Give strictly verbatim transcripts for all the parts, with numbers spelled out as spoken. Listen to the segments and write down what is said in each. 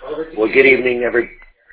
Well, good evening, every.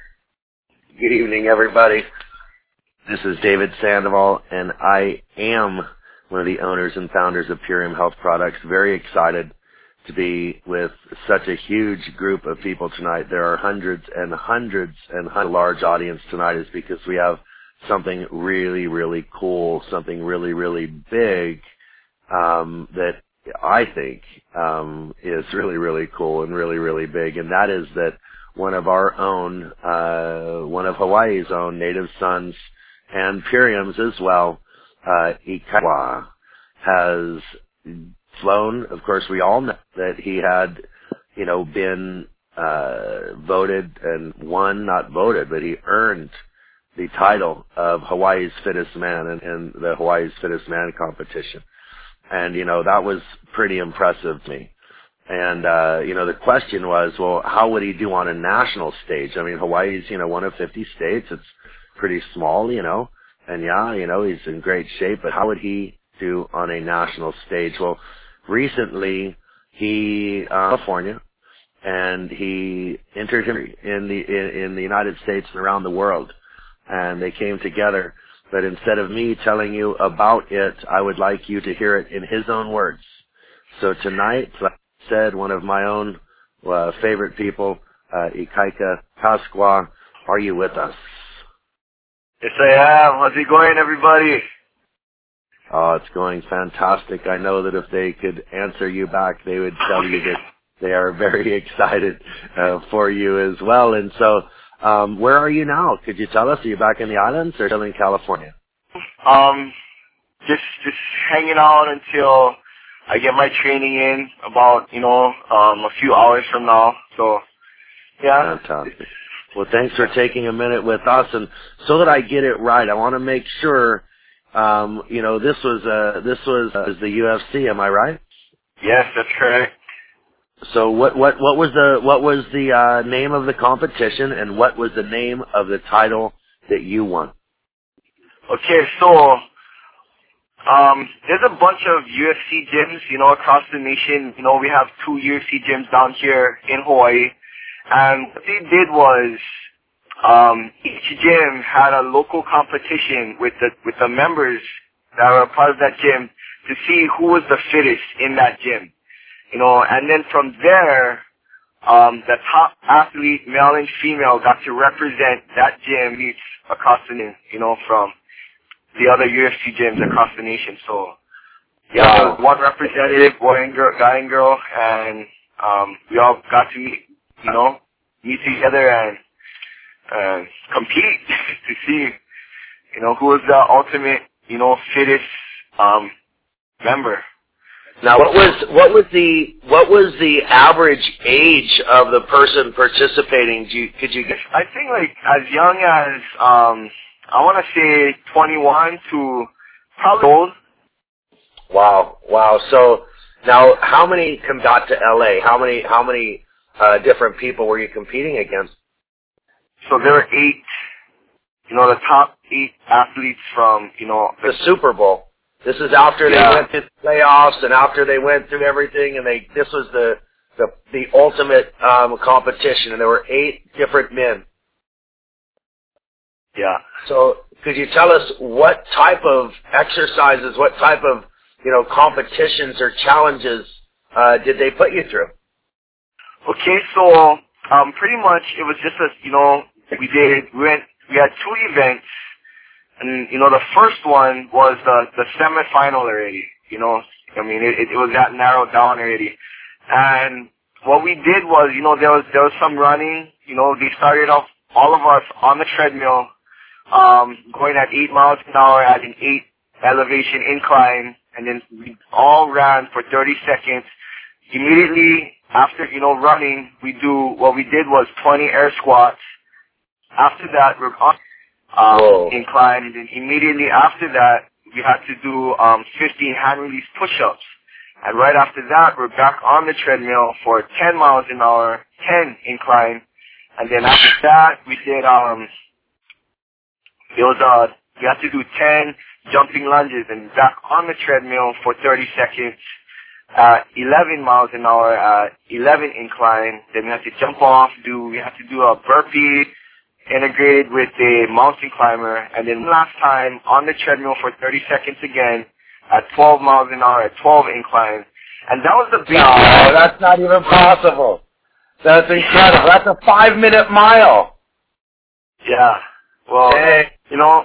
Good evening, everybody. This is David Sandoval, and I am one of the owners and founders of Purium Health Products. Very excited to be with such a huge group of people tonight. There are hundreds and hundreds and hundreds. Large audience tonight is because we have something really, really cool, something really, really big um, that I think um, is really, really cool and really, really big, and that is that one of our own, uh, one of Hawaii's own native sons and Purium's as well, uh, Ikaika, has flown. Of course, we all know that he had, you know, been uh, voted and won, not voted, but he earned the title of Hawaii's Fittest Man in, in the Hawaii's Fittest Man competition. And, you know, that was pretty impressive to me. And, uh, you know, the question was, well, how would he do on a national stage? I mean, Hawaii's, you know, one of fifty states. It's pretty small, you know. And, yeah, you know, he's in great shape. But how would he do on a national stage? Well, recently he, uh, California, and he entered in the, in, in the United States and around the world. And they came together. But instead of me telling you about it, I would like you to hear it in his own words. So tonight, like I said, one of my own uh, favorite people, uh, Ikaika Pasqua, are you with us? Yes, I am. How's it going, everybody? Oh, it's going fantastic. I know that if they could answer you back, they would tell you that they are very excited uh, for you as well. And so, um, where are you now? Could you tell us? Are you back in the islands or still in California? Um, just just hanging out until I get my training in about, you know, um, a few hours from now. So, yeah. Fantastic. Well, thanks for taking a minute with us. And so that I get it right, I want to make sure, um, you know, this was uh, this was uh, the U F C. Am I right? Yes, that's correct. So what what what was the what was the uh, name of the competition, and what was the name of the title that you won? Okay, so um, there's a bunch of U F C gyms, you know, across the nation. You know, we have two U F C gyms down here in Hawaii, and what they did was um, each gym had a local competition with the with the members that were a part of that gym to see who was the fittest in that gym. You know, and then from there, um, the top athlete, male and female, got to represent that gym meets across the nation, you know, from the other U F C gyms across the nation. So, yeah, there was one representative, boy and girl, guy and girl, and um, we all got to meet, you know, meet together and uh, compete to see, you know, who was the ultimate, you know, fittest um, member. Now, what was what was the what was the average age of the person participating? Do you, could you get? I think like as young as um, I want to say twenty-one to probably old. Wow, wow. So now, how many come got to L A? How many how many uh, different people were you competing against? So there were eight. You know, the top eight athletes from you know the Super Bowl. This is after yeah. they went to the playoffs and after they went through everything, and they this was the the, the ultimate um, competition, and there were eight different men. Yeah. So could you tell us what type of exercises, what type of you know competitions or challenges uh, did they put you through? Okay, so um, pretty much it was just a you know we did we went we had two events. And, you know, the first one was the, the semifinal already, you know. I mean, it, it was that narrowed down already. And what we did was, you know, there was, there was some running. You know, they started off, all of us on the treadmill, um, going at eight miles an hour at an eight elevation incline. And then we all ran for thirty seconds. Immediately after, you know, running, we do, what we did was twenty air squats. After that, we're on Um, incline, and then immediately after that, we had to do um, fifteen hand release push-ups. And right after that, we're back on the treadmill for ten miles an hour, ten incline. And then after that, we did, um, it was, uh, we had to do ten jumping lunges and back on the treadmill for thirty seconds. at eleven miles an hour at eleven incline. Then we have to jump off, do, we have to do a burpee integrated with a mountain climber. And then last time on the treadmill for thirty seconds again at twelve miles an hour at twelve incline. And that was the big... No, that's not even possible. That's incredible. That's a five-minute mile. Yeah. Well, Dang. you know,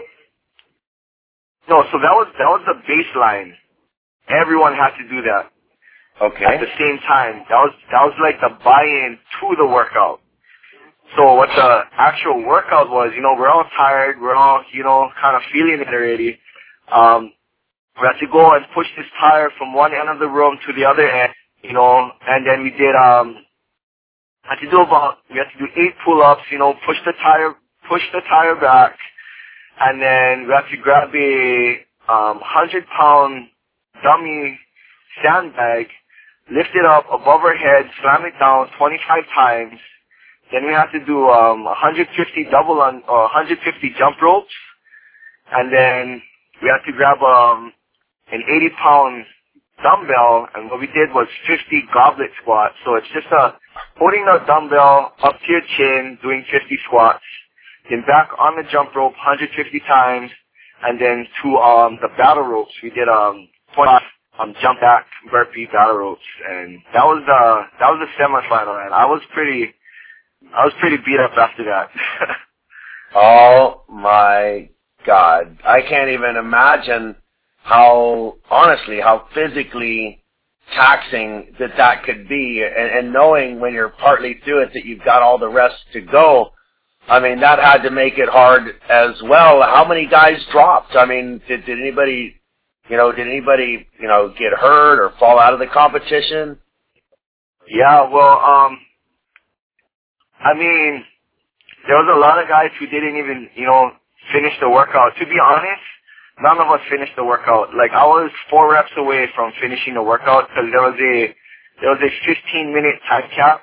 no, so that was, that was the baseline. Everyone had to do that. Okay. At the same time. That was, that was like the buy-in to the workout. So what the actual workout was, you know, we're all tired. We're all, you know, kind of feeling it already. Um, we had to go and push this tire from one end of the room to the other end, you know, and then we did, um, had to do about, we had to do eight pull-ups, you know, push the tire, push the tire back, and then we had to grab a, um, hundred pound dummy sandbag, lift it up above our head, slam it down twenty-five times. Then we had to do, um, one hundred fifty double on, or one hundred fifty jump ropes, and then we had to grab, um, an eighty pound dumbbell, and what we did was fifty goblet squats. So it's just a holding the dumbbell up to your chin, doing fifty squats, then back on the jump rope one hundred fifty times, and then to um the battle ropes we did um twenty um jump back burpee battle ropes, and that was the that was the semifinal, and I was pretty I was pretty beat up after that. Oh my God, I can't even imagine how, honestly, how physically taxing that that could be, and, and knowing when you're partly through it that you've got all the rest to go. I mean, that had to make it hard as well. How many guys dropped? I mean, did, did anybody, you know, did anybody, you know, get hurt or fall out of the competition? Yeah, well, um, I mean, there was a lot of guys who didn't even, you know, finish the workout. To be honest, none of us finished the workout. Like, I was four reps away from finishing the workout because there was a there was a fifteen minute time cap.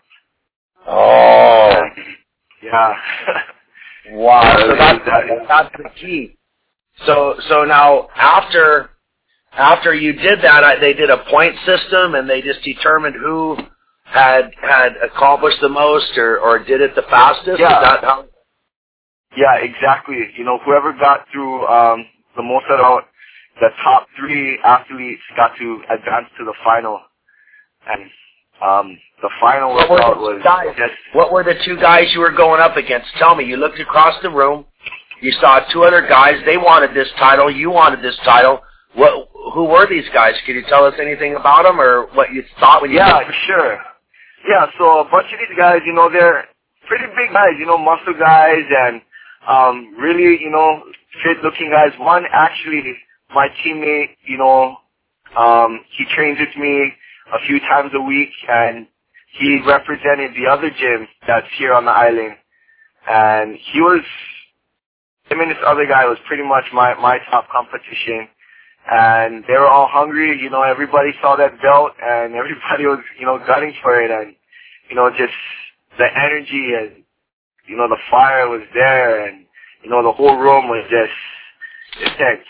Oh, yeah. Wow. So that's, that's the key. So so now after after you did that, I, they did a point system, and they just determined who had had accomplished the most or or did it the fastest. Yeah. Is that how? Yeah, exactly. You know, whoever got through um, the most out, the top three athletes got to advance to the final, and um, the final What workout were the was guys? just. What were the two guys you were going up against? Tell me. You looked across the room. You saw two other guys. They wanted this title. You wanted this title. What? Who were these guys? Could you tell us anything about them, or what you thought when you? Yeah, for sure. Yeah, so a bunch of these guys, you know, they're pretty big guys, you know, muscle guys, and um, really, you know, fit-looking guys. One actually, my teammate, you know, um, he trains with me a few times a week, and he represented the other gym that's here on the island, and he was. Him and this other guy was pretty much my my top competition. And they were all hungry, you know, everybody saw that belt and everybody was, you know, gunning for it, and, you know, just the energy and, you know, the fire was there, and, you know, the whole room was just intense.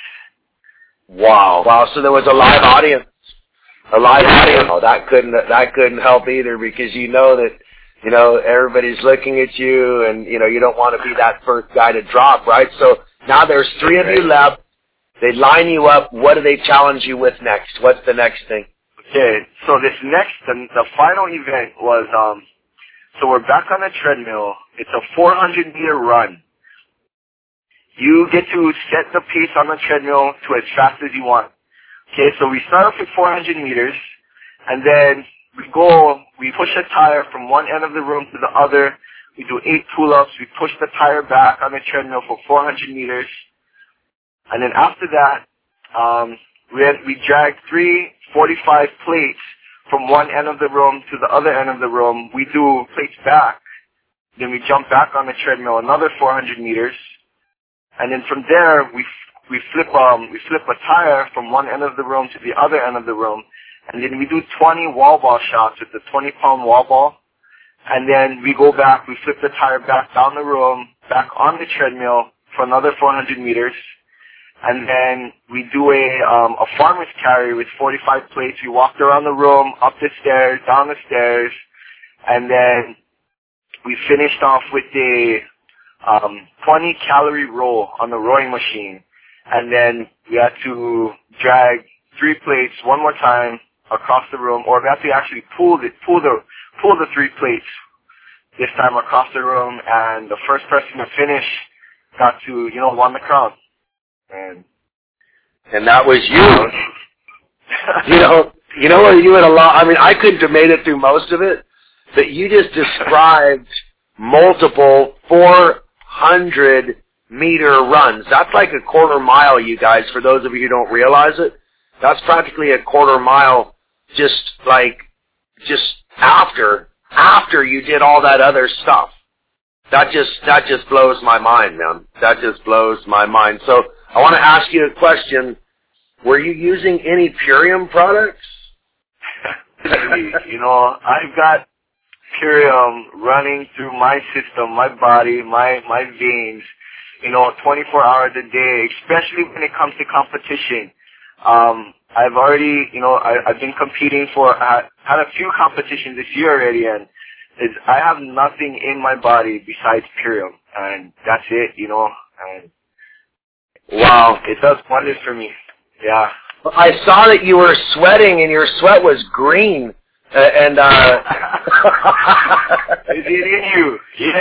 Wow. Wow, so there was a live audience. A live audience. Oh, that couldn't, that couldn't help either, because you know that, you know, everybody's looking at you, and, you know, you don't want to be that first guy to drop, right? So now there's three of you left. They line you up. What do they challenge you with next? What's the next thing? Okay, so this next, the, the final event was, um, so we're back on the treadmill. It's a four hundred meter run. You get to set the pace on the treadmill to as fast as you want. Okay, so we start off with four hundred meters, and then we go, we push a tire from one end of the room to the other. We do eight pull-ups. We push the tire back on the treadmill for four hundred meters. And then after that, um, we had, we dragged three forty-five plates from one end of the room to the other end of the room. We do plates back. Then we jump back on the treadmill another four hundred meters. And then from there, we we flip um we flip a tire from one end of the room to the other end of the room. And then we do twenty wall ball shots with the twenty pound wall ball. And then we go back, we flip the tire back down the room, back on the treadmill for another four hundred meters. and then we do a um, a farmer's carry with forty-five plates. We walked around the room, up the stairs, down the stairs, and then we finished off with a um, twenty calorie row on the rowing machine, and then we had to drag three plates one more time across the room, or we had to actually pull the pull the pull the three plates this time across the room, and the first person to finish got to, you know, won the crown. And and that was you. you know, you know what, you had a lot, I mean, I couldn't have made it through most of it, but you just described multiple four hundred meter runs. That's like a quarter mile, you guys, for those of you who don't realize it. That's practically a quarter mile just like, just after, after you did all that other stuff. That just, that just blows my mind, man. That just blows my mind. So I want to ask you a question. Were you using any Purium products? You know, I've got Purium running through my system, my body, my, my veins, you know, twenty-four hours a day, especially when it comes to competition. Um, I've already, you know, I, I've been competing for, I had a few competitions this year already, and it's, I have nothing in my body besides Purium, and that's it, you know, and wow, it does wonders for me. Yeah. I saw that you were sweating, and your sweat was green, uh, and, uh... Is it in you?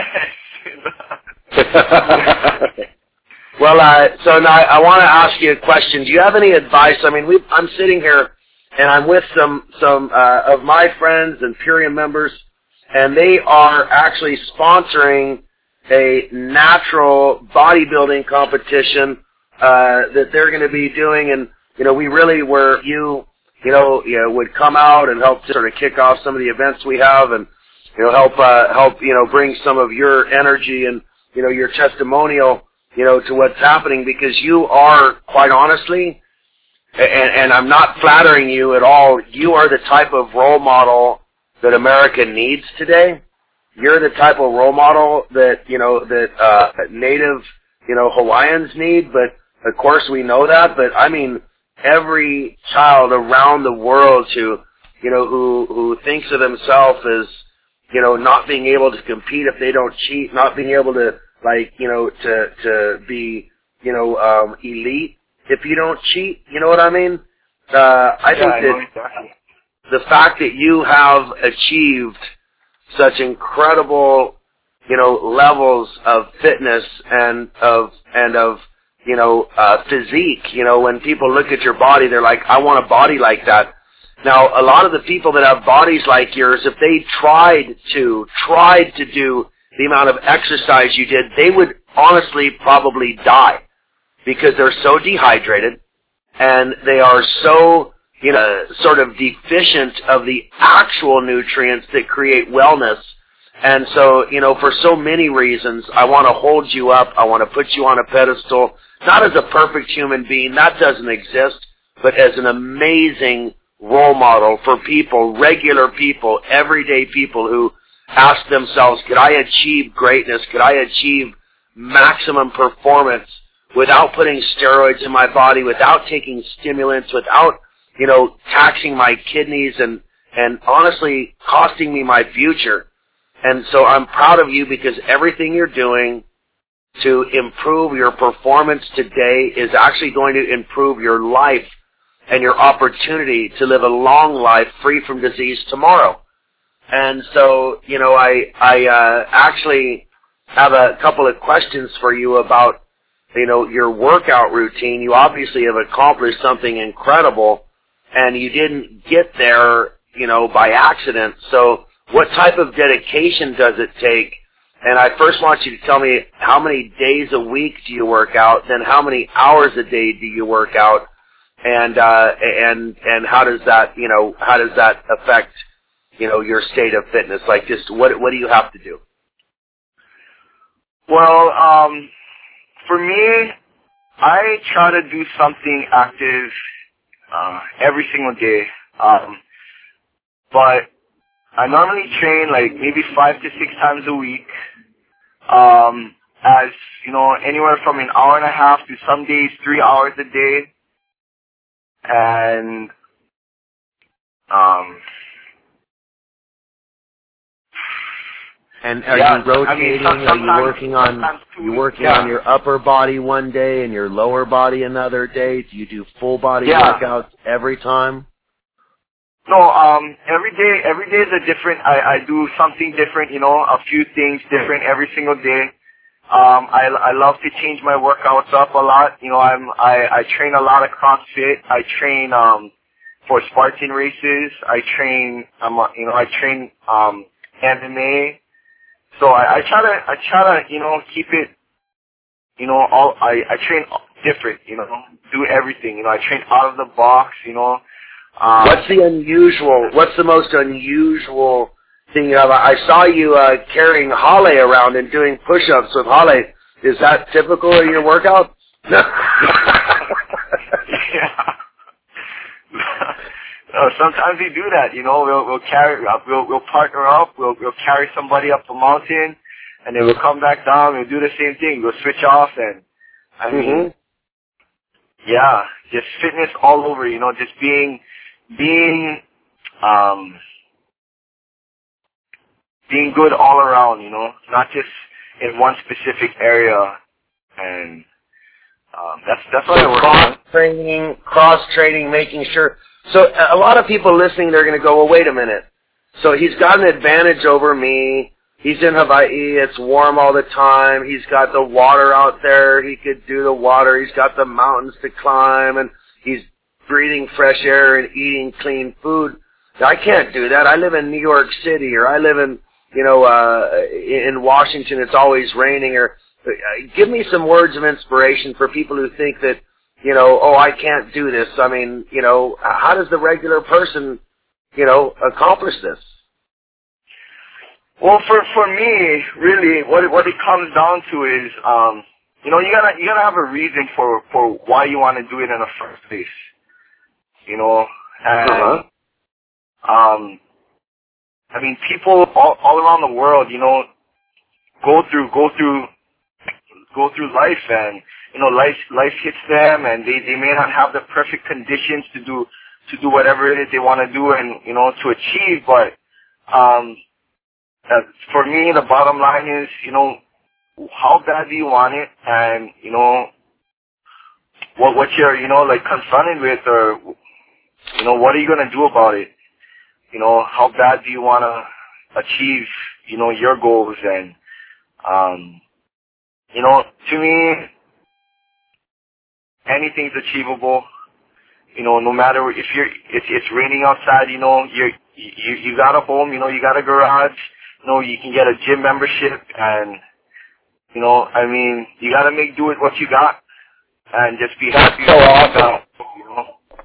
Yes. Well, uh, so now I want to ask you a question. Do you have any advice? I mean, we, I'm sitting here, and I'm with some some uh, of my friends and Purium members, and they are actually sponsoring a natural bodybuilding competition uh, that they're going to be doing. And you know, we really were you, you know, you know, would come out and help to sort of kick off some of the events we have, and you know, help uh, help you know bring some of your energy and you know your testimonial, you know, to what's happening, because you are, quite honestly, and, and I'm not flattering you at all, you are the type of role model that America needs today. You're the type of role model that, you know, that uh, native, you know, Hawaiians need, but of course we know that, but I mean, every child around the world who, you know, who, who thinks of themselves as, you know, not being able to compete if they don't cheat, not being able to, like, you know, to, to be, you know, um, elite if you don't cheat, you know what I mean? Uh, I yeah, think I that exactly. the fact that you have achieved such incredible, you know, levels of fitness and of, and of, you know, uh, physique, you know, when people look at your body, they're like, I want a body like that. Now, a lot of the people that have bodies like yours, if they tried to, tried to do the amount of exercise you did, they would honestly probably die, because they're so dehydrated and they are so, you know, sort of deficient of the actual nutrients that create wellness. And so, you know, for so many reasons, I want to hold you up. I want to put you on a pedestal, not as a perfect human being, that doesn't exist, but as an amazing role model for people, regular people, everyday people who ask themselves, could I achieve greatness? Could I achieve maximum performance without putting steroids in my body, without taking stimulants, without, you know, taxing my kidneys and, and honestly costing me my future? And so I'm proud of you, because everything you're doing to improve your performance today is actually going to improve your life and your opportunity to live a long life free from disease tomorrow. And so, you know, I, I, uh, actually have a couple of questions for you about, you know, your workout routine. You obviously have accomplished something incredible, and you didn't get there, you know, by accident. So what type of dedication does it take? And I first want you to tell me, how many days a week do you work out? Then how many hours a day do you work out? And, uh, and, and how does that, you know, how does that affect, you know, your state of fitness? Like, just what, what do you have to do? Well, um, for me, I try to do something active uh, every single day. Um, but I normally train like maybe five to six times a week. Um, as, you know, anywhere from an hour and a half to some days three hours a day. And, um, And are yeah, you rotating? I mean, are you working on you working yeah. on your upper body one day and your lower body another day? Do you do full body yeah. workouts every time? No, um, every day, every day is a different, I, I do something different, you know, a few things different every single day. Um, I, I love to change my workouts up a lot. You know, I'm, I, I train a lot of CrossFit. I train, um, for Spartan races. I train, um, you know, I train, um, M M A. So I, I try to, I try to, you know, keep it, you know, all, I, I train different, you know, do everything. You know, I train out of the box, you know. Um, what's the unusual, what's the most unusual thing you have? I saw you uh, carrying Holly around and doing push-ups with Holly. Is that typical in your workout? yeah. Uh, sometimes we do that, you know. We'll we'll carry, we'll we'll partner up. We'll we'll carry somebody up the mountain, and then we'll come back down. We'll do the same thing. We'll switch off, and I mean, mm-hmm. yeah, just fitness all over. You know, just being being um being good all around. You know, not just in one specific area, and um, that's that's what so I work cross on. training, cross training, making sure. So a lot of people listening, they're going to go, well, wait a minute. So he's got an advantage over me. He's in Hawaii. It's warm all the time. He's got the water out there. He could do the water. He's got the mountains to climb, and he's breathing fresh air and eating clean food. I can't do that. I live in New York City, or I live in, you know, uh, in Washington. It's always raining. Or uh, give me some words of inspiration for people who think that, you know, oh, I can't do this. I mean, you know, how does the regular person, you know, accomplish this? Well, for for me, really, what it, what it comes down to is, um, you know, you gotta you gotta have a reason for for why you want to do it in the first place. You know, and Uh-huh. um, I mean, people all all around the world, you know, go through go through go through life, and you know, life life hits them, and they they may not have the perfect conditions to do to do whatever it is they want to do, and you know, to achieve. But um, uh, for me, the bottom line is, you know, how bad do you want it, and you know, what what you're you know like confronted with, or you know, what are you gonna do about it? You know, how bad do you want to achieve, you know, your goals, and um, you know, to me, anything's achievable. You know, no matter if you're, if it's raining outside, you know, you're, you you got a home, you know, you got a garage, you know, you can get a gym membership, and you know, I mean, you got to make do with what you got, and just be happy. So awesome. You know?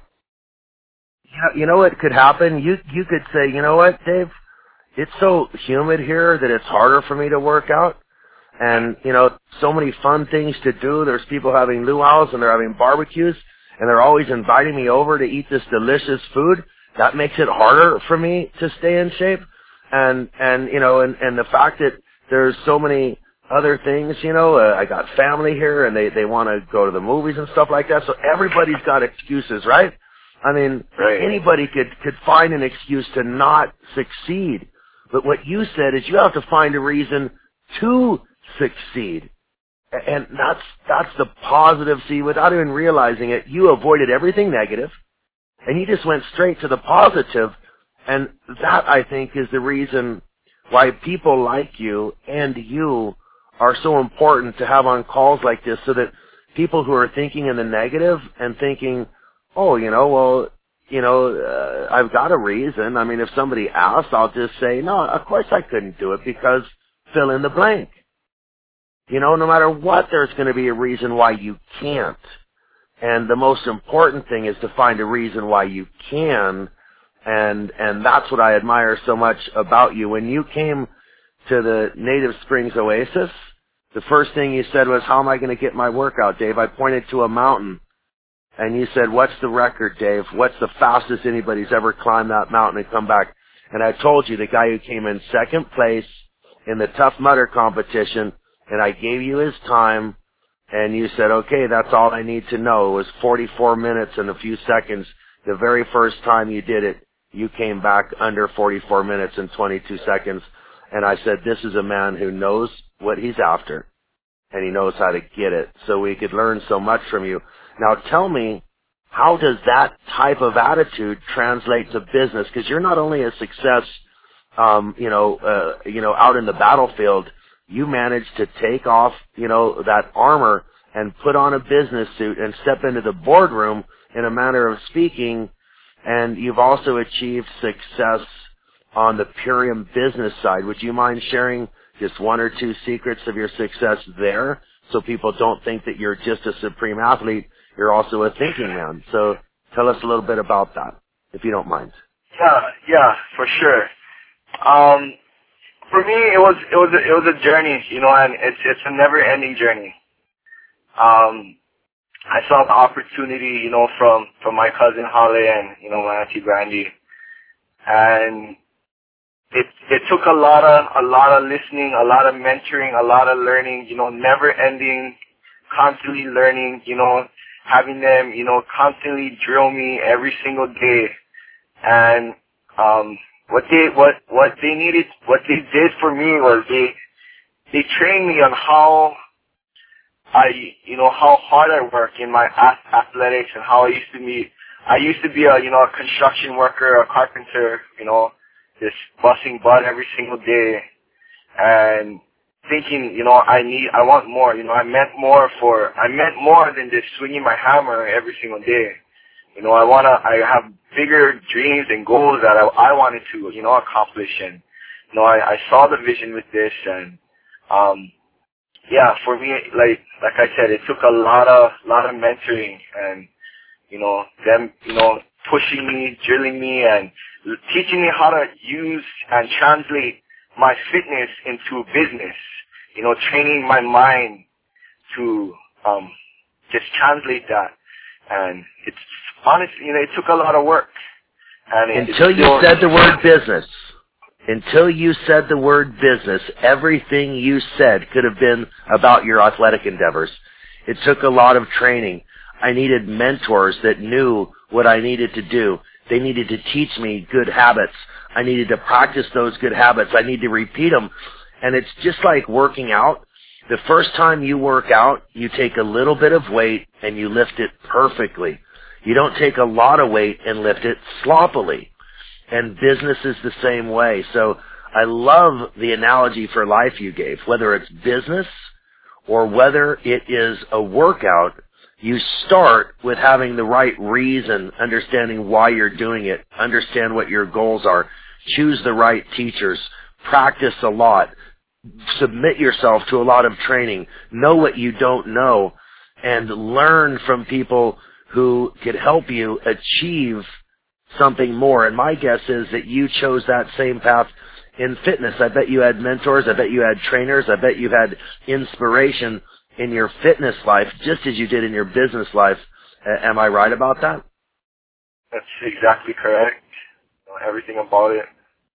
You know, you know what could happen? You you could say, you know what, Dave? It's so humid here that it's harder for me to work out. And, you know, so many fun things to do. There's people having luau's and they're having barbecues, and they're always inviting me over to eat this delicious food. That makes it harder for me to stay in shape. And, and you know, and, and the fact that there's so many other things, you know, uh, I got family here, and they, they want to go to the movies and stuff like that. So everybody's got excuses, right? I mean, Right. anybody could, could find an excuse to not succeed. But what you said is you have to find a reason to succeed. And that's that's the positive. See, without even realizing it, you avoided everything negative, and you just went straight to the positive. And that, I think, is the reason why people like you and you are so important to have on calls like this, so that people who are thinking in the negative and thinking, oh, you know, well, you know, uh, I've got a reason. I mean, if somebody asks, I'll just say, no, of course I couldn't do it because fill in the blank. You know, no matter what, there's going to be a reason why you can't. And the most important thing is to find a reason why you can. And, and that's what I admire so much about you. When you came to the Native Springs Oasis, the first thing you said was, how am I going to get my workout, Dave? I pointed to a mountain. And you said, what's the record, Dave? What's the fastest anybody's ever climbed that mountain and come back? And I told you the guy who came in second place in the Tough Mudder competition and I gave you his time, and you said, okay, that's all I need to know. It was forty-four minutes and a few seconds. The very first time you did it, you came back under forty-four minutes and twenty-two seconds. And I said, this is a man who knows what he's after, and he knows how to get it. So we could learn so much from you. Now tell me, how does that type of attitude translate to business? Because you're not only a success, um, you know, uh, you know, out in the battlefield. You managed to take off, you know, that armor and put on a business suit and step into the boardroom in a manner of speaking. And you've also achieved success on the Purium business side. Would you mind sharing just one or two secrets of your success there so people don't think that you're just a supreme athlete, you're also a thinking man? So tell us a little bit about that, if you don't mind. Yeah, yeah, for sure. Um, For me, it was it was a, it was a journey, you know, and it's it's a never-ending journey. Um, I saw the opportunity, you know, from from my cousin Holly and you know my auntie Brandy, and it it took a lot of a lot of listening, a lot of mentoring, a lot of learning, you know, never-ending, constantly learning, you know, having them, you know, constantly drill me every single day, and um. What they what what they needed what they did for me was they they trained me on how I you know how hard I work in my athletics and how I used to be I used to be a you know a construction worker, a carpenter, you know, just busting butt every single day and thinking, you know, I need I want more, you know, I meant more for I meant more than just swinging my hammer every single day. You know, I wanna, I have bigger dreams and goals that I, I wanted to, you know, accomplish. And, you know, I, I saw the vision with this. And, um, yeah, for me, like, like I said, it took a lot of, lot of mentoring and, you know, them, you know, pushing me, drilling me and teaching me how to use and translate my fitness into business. You know, training my mind to, um, just translate that. And it's honestly, you know, it took a lot of work. And Until it, you said the word business, until you said the word business, everything you said could have been about your athletic endeavors. It took a lot of training. I needed mentors that knew what I needed to do. They needed to teach me good habits. I needed to practice those good habits. I need to repeat them. And it's just like working out. The first time you work out, you take a little bit of weight and you lift it perfectly. You don't take a lot of weight and lift it sloppily. And business is the same way. So I love the analogy for life you gave. Whether it's business or whether it is a workout, you start with having the right reason, understanding why you're doing it, understand what your goals are, choose the right teachers, practice a lot, submit yourself to a lot of training, know what you don't know, and learn from people who could help you achieve something more. And my guess is that you chose that same path in fitness. I bet you had mentors. I bet you had trainers. I bet you had inspiration in your fitness life just as you did in your business life. Uh, am I right about that? That's exactly correct. You know, everything about it.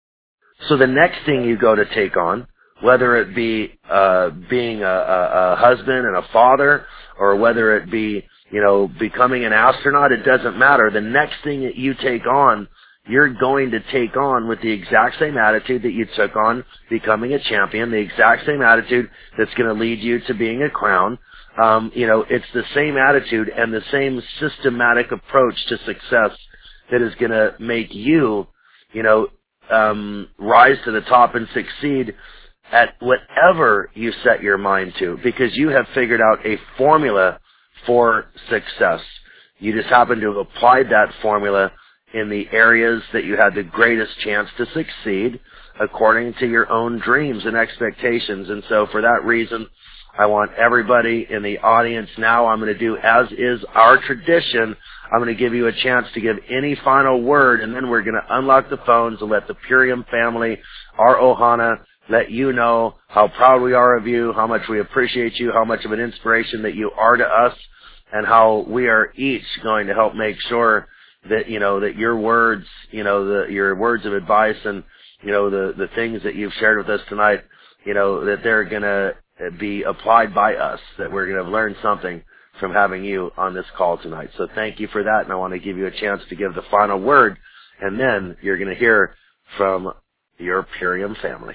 So the next thing you go to take on, whether it be uh, being a, a, a husband and a father, or whether it be, you know, becoming an astronaut, it doesn't matter. The next thing that you take on, you're going to take on with the exact same attitude that you took on becoming a champion, the exact same attitude that's going to lead you to being a crown. Um, you know, it's the same attitude and the same systematic approach to success that is going to make you, you know, um, rise to the top and succeed at whatever you set your mind to, because you have figured out a formula for success. You just happen to have applied that formula in the areas that you had the greatest chance to succeed according to your own dreams and expectations. And so for that reason, I want everybody in the audience now, I'm going to do as is our tradition. I'm going to give you a chance to give any final word, and then we're going to unlock the phones and let the Purium family, our Ohana, let you know how proud we are of you, how much we appreciate you, how much of an inspiration that you are to us, and how we are each going to help make sure that, you know, that your words, you know, the, your words of advice and, you know, the, the things that you've shared with us tonight, you know, that they're going to be applied by us, that we're going to have learned something from having you on this call tonight. So thank you for that, and I want to give you a chance to give the final word, and then you're going to hear from your Purium family.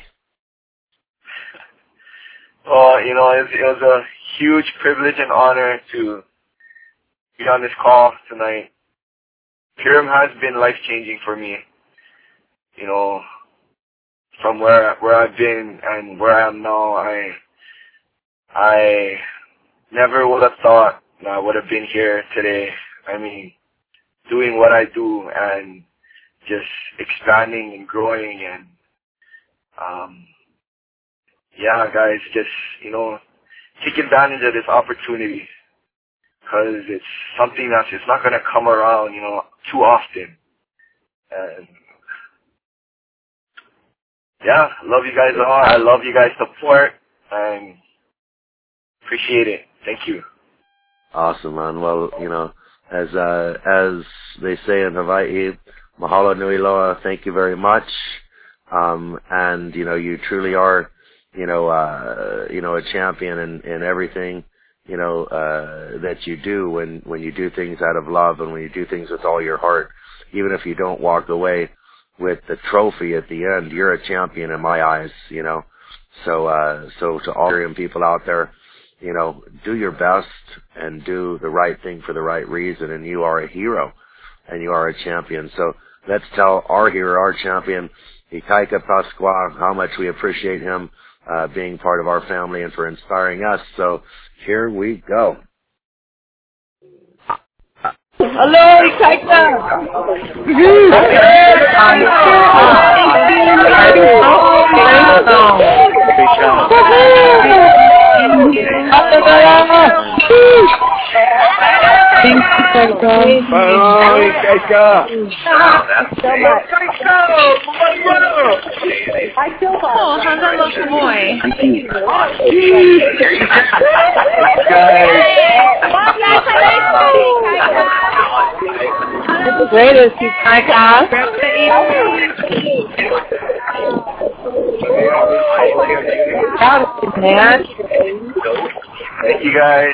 Well, you know, it was, it was a huge privilege and honor to be on this call tonight. Purium has been life-changing for me. You know, from where where I've been and where I am now, I I never would have thought that I would have been here today. I mean, doing what I do and just expanding and growing and um yeah, guys, just, you know, take advantage of this opportunity, because it's something that's it's not going to come around, you know, too often. And yeah, I love you guys all. I love you guys' support and appreciate it. Thank you. Awesome, man. Well, you know, as uh, as they say in Hawaii, mahalo nui loa. Thank you very much. Um, and you know, you truly are, you know, uh, you know, a champion in, in everything, you know, uh, that you do when, when you do things out of love and when you do things with all your heart. Even if you don't walk away with the trophy at the end, you're a champion in my eyes, you know. So, uh, so to all Purium people out there, you know, do your best and do the right thing for the right reason, and you are a hero and you are a champion. So let's tell our hero, our champion, Ikaika Pasqua, how much we appreciate him uh, being part of our family and for inspiring us. So here we go. Hello, Ikaika. Oh, how's that little boy? Greatest, Ikaika. Proud of you, man. Thank you, guys.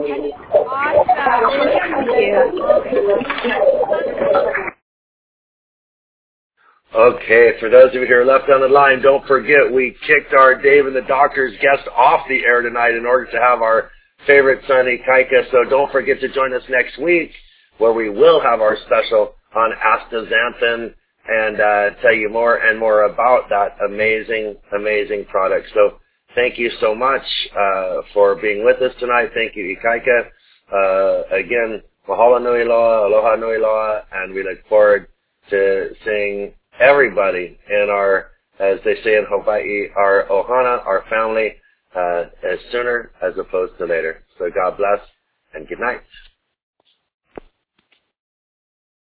Okay, for those of you who are left on the line, don't forget we kicked our Dave and the Doctor's guest off the air tonight in order to have our favorite son, Ikaika. So don't forget to join us next week, where we will have our special on astaxanthin and uh, tell you more and more about that amazing, amazing product. So thank you so much uh, for being with us tonight. Thank you, Ikaika. Uh, again, mahalo nui loa, aloha nui loa, and we look forward to seeing everybody in our, as they say in Hawaii, our ohana, our family, uh, as sooner as opposed to later. So God bless and good night.